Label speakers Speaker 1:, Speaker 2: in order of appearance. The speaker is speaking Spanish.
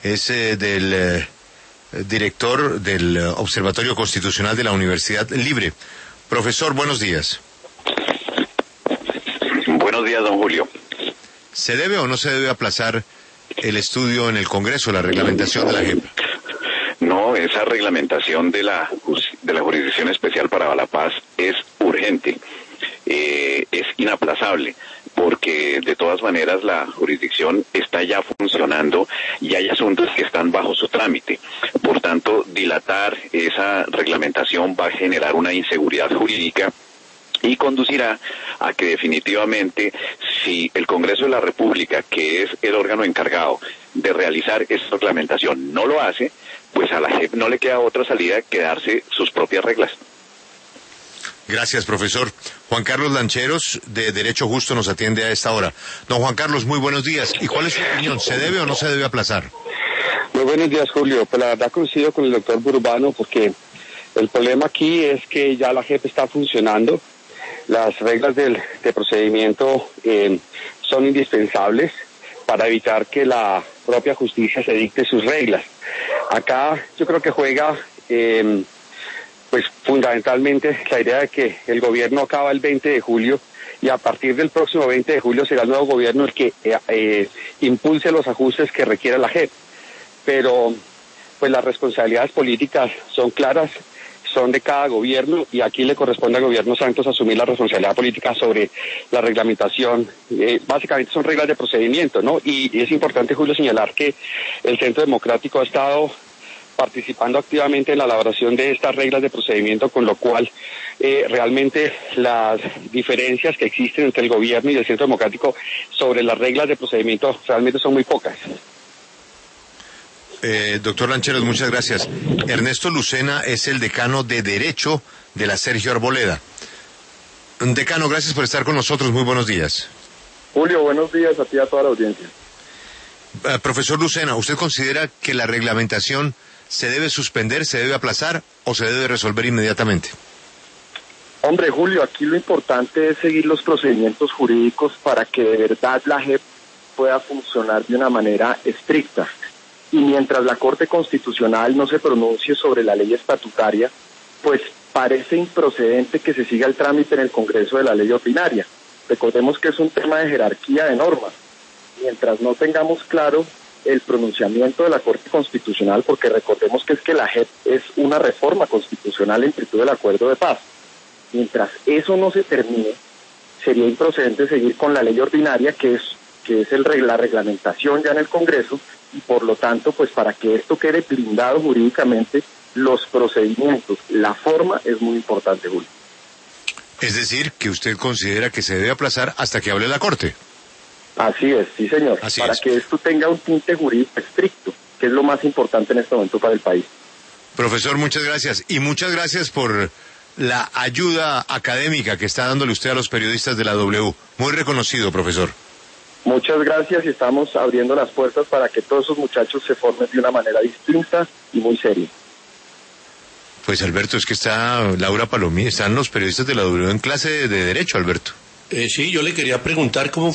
Speaker 1: es del director del Observatorio Constitucional de la Universidad Libre. Profesor, buenos días.
Speaker 2: Buenos días, don Julio.
Speaker 1: ¿Se debe o no se debe aplazar el estudio en el Congreso, la reglamentación de la JEP?
Speaker 2: No, esa reglamentación de la Jurisdicción Especial para la Paz es urgente, es inaplazable, porque de todas maneras la jurisdicción está ya funcionando y hay asuntos que están bajo su trámite. Por tanto, dilatar esa reglamentación va a generar una inseguridad jurídica y conducirá a que definitivamente, si el Congreso de la República, que es el órgano encargado de realizar esa reglamentación, no lo hace, pues a la JEP no le queda otra salida que darse sus propias reglas.
Speaker 1: Gracias, profesor. Juan Carlos Lancheros, de Derecho Justo, nos atiende a esta hora. Don Juan Carlos, muy buenos días. ¿Y cuál es su opinión? ¿Se debe o no se debe aplazar?
Speaker 3: Muy buenos días, Julio. Pues la verdad coincido con el doctor Burbano, porque el problema aquí es que ya la JEP está funcionando. Las reglas de procedimiento son indispensables para evitar que la propia justicia se dicte sus reglas. Acá yo creo que juega pues fundamentalmente la idea de que el gobierno acaba el 20 de julio y a partir del próximo 20 de julio será el nuevo gobierno el que impulse los ajustes que requiera la JEP. Pero pues las responsabilidades políticas son claras, son de cada gobierno y aquí le corresponde al gobierno Santos asumir la responsabilidad política sobre la reglamentación. Básicamente son reglas de procedimiento, ¿no? Y es importante, Julio, señalar que el Centro Democrático ha estado participando activamente en la elaboración de estas reglas de procedimiento, con lo cual realmente las diferencias que existen entre el gobierno y el Centro Democrático sobre las reglas de procedimiento realmente son muy pocas.
Speaker 1: Doctor Lancheros, muchas gracias. Ernesto Lucena es el decano de Derecho de la Sergio Arboleda. Decano, gracias por estar con nosotros. Muy buenos días.
Speaker 4: Julio, buenos días a ti y a toda la audiencia.
Speaker 1: Profesor Lucena, ¿usted considera que la reglamentación se debe suspender, se debe aplazar o se debe resolver inmediatamente?
Speaker 4: Hombre, Julio, aquí lo importante es seguir los procedimientos jurídicos para que de verdad la JEP pueda funcionar de una manera estricta. Y mientras la Corte Constitucional no se pronuncie sobre la ley estatutaria, pues parece improcedente que se siga el trámite en el Congreso de la ley ordinaria. Recordemos que es un tema de jerarquía de normas. Mientras no tengamos claro el pronunciamiento de la Corte Constitucional, porque recordemos que es que la JEP es una reforma constitucional en virtud del acuerdo de paz. Mientras eso no se termine, sería improcedente seguir con la ley ordinaria, que es la reglamentación ya en el Congreso, y por lo tanto, pues para que esto quede blindado jurídicamente, los procedimientos, la forma es muy importante, Julio.
Speaker 1: Es decir, que usted considera que se debe aplazar hasta que hable la Corte.
Speaker 4: Así es, sí señor, para que esto tenga un tinte jurídico estricto, que es lo más importante en este momento para el país.
Speaker 1: Profesor, muchas gracias, y muchas gracias por la ayuda académica que está dándole usted a los periodistas de la W. Muy reconocido, profesor.
Speaker 4: Muchas gracias y estamos abriendo las puertas para que todos esos muchachos se formen de una manera distinta y muy seria.
Speaker 1: Pues Alberto, es que está Laura Palomí, están los periodistas de la W en clase de Derecho, Alberto.
Speaker 5: Sí, yo le quería preguntar cómo